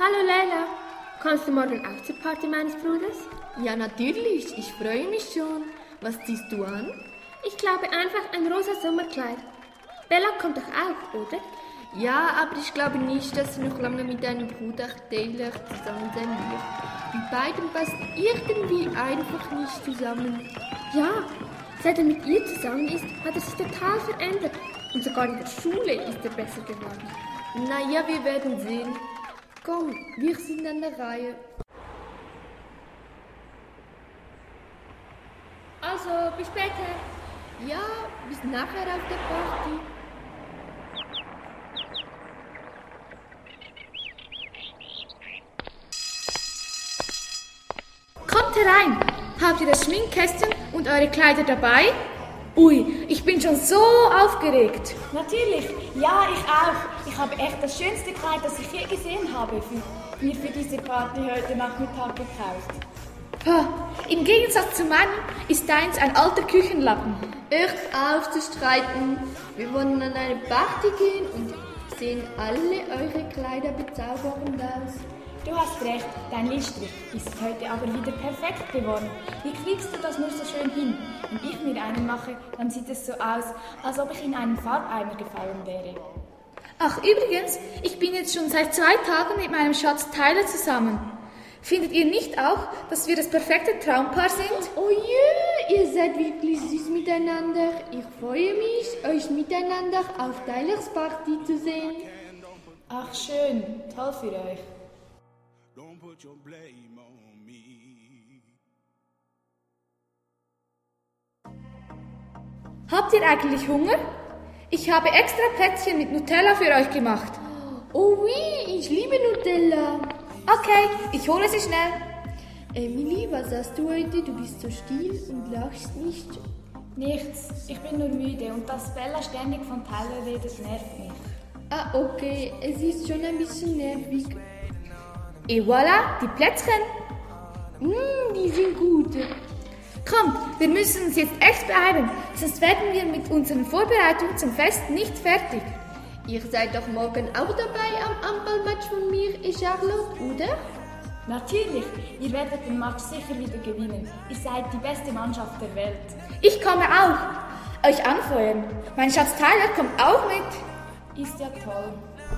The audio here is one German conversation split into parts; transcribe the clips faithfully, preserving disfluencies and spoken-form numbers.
Hallo Leila, kommst du morgen auch zur Party meines Bruders? Ja, natürlich, ich freue mich schon. Was ziehst du an? Ich glaube einfach ein rosa Sommerkleid. Bella kommt doch auch, oder? Ja, aber ich glaube nicht, dass sie noch lange mit deinem Bruder Taylor zusammen sein wird. Die beiden passen irgendwie einfach nicht zusammen. Ja, seit er mit ihr zusammen ist, hat er sich total verändert. Und sogar in der Schule ist er besser geworden. Naja, wir werden sehen. Komm, wir sind an der Reihe. Also, bis später. Ja, bis nachher auf der Party. Kommt herein! Habt ihr das Schminkkästchen und eure Kleider dabei? Ui, ich bin schon so aufgeregt. Natürlich, ja, ich auch. Ich habe echt das schönste Kleid, das ich je gesehen habe, für, mir für diese Party heute Nachmittag gekauft. Ha, im Gegensatz zu meinem ist deins ein alter Küchenlappen. Hört auf zu streiten. Wir wollen an eine Party gehen und sehen alle eure Kleider bezaubernd aus. Du hast recht, dein Lidstrich ist heute aber wieder perfekt geworden. Wie kriegst du das nur so schön hin? Wenn ich mir einen mache, dann sieht es so aus, als ob ich in einen Farbeimer gefallen wäre. Ach, übrigens, ich bin jetzt schon seit zwei Tagen mit meinem Schatz Tyler zusammen. Findet ihr nicht auch, dass wir das perfekte Traumpaar sind? Oh je, ihr seid wirklich süß miteinander. Ich freue mich, euch miteinander auf Tylers Party zu sehen. Ach schön, toll für euch. Don't put your blame on me. Habt ihr eigentlich Hunger? Ich habe extra Plätzchen mit Nutella für euch gemacht. Oh oui, ich liebe Nutella. Okay, ich hole sie schnell. Emily, was hast du heute? Du bist so still und lachst nicht. Nichts, ich bin nur müde und dass Bella ständig von Tyler redet, nervt mich. Ah, okay, es ist schon ein bisschen nervig. Et voilà, die Plätzchen. Mmh, die sind gut. Kommt, wir müssen uns jetzt echt beeilen, sonst werden wir mit unseren Vorbereitungen zum Fest nicht fertig. Ihr seid doch morgen auch dabei am Handballmatch von mir, Charlotte, oder? Natürlich, ihr werdet den Match sicher wieder gewinnen. Ihr seid die beste Mannschaft der Welt. Ich komme auch. Euch anfeuern. Mein Schatz Tyler kommt auch mit. Ist ja toll.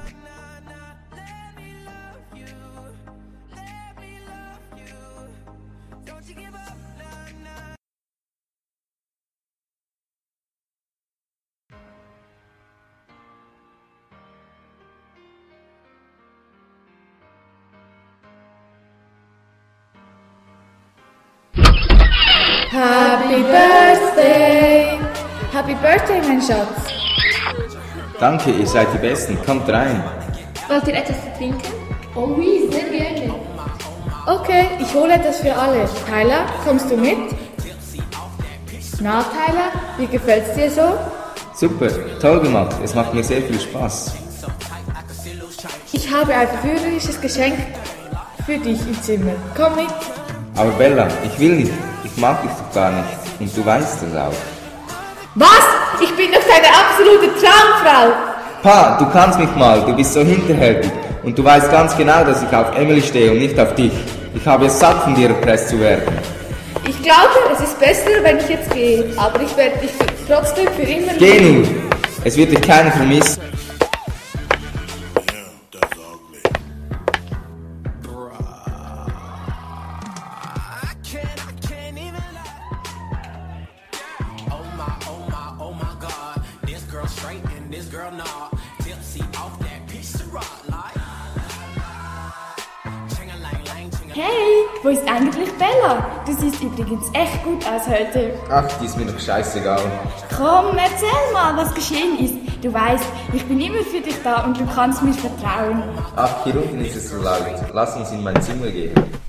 Happy Birthday! Happy Birthday, mein Schatz! Danke, ihr seid die Besten. Kommt rein. Wollt ihr etwas trinken? Oh oui, sehr gerne. Okay, ich hole etwas für alle. Tyler, kommst du mit? Na, Tyler, wie gefällt's dir so? Super, toll gemacht. Es macht mir sehr viel Spaß. Ich habe ein verführerisches Geschenk für dich im Zimmer. Komm mit. Aber Bella, ich will nicht. Ich mag dich doch gar nicht. Und du weißt das auch. Was? Ich bin doch deine absolute Traumfrau! Pa, du kannst mich mal. Du bist so hinterhältig. Und du weißt ganz genau, dass ich auf Emily stehe und nicht auf dich. Ich habe es satt, von dir erpresst zu werden. Ich glaube, es ist besser, wenn ich jetzt gehe. Aber ich werde dich trotzdem für immer... Geh nun! Es wird dich keiner vermissen. Hey, wo ist eigentlich Bella? Du siehst übrigens echt gut aus heute. Ach, die ist mir doch scheißegal. Komm, erzähl mal, was geschehen ist. Du weißt, ich bin immer für dich da und du kannst mir vertrauen. Ach, hier unten ist es so laut. Lass uns in mein Zimmer gehen.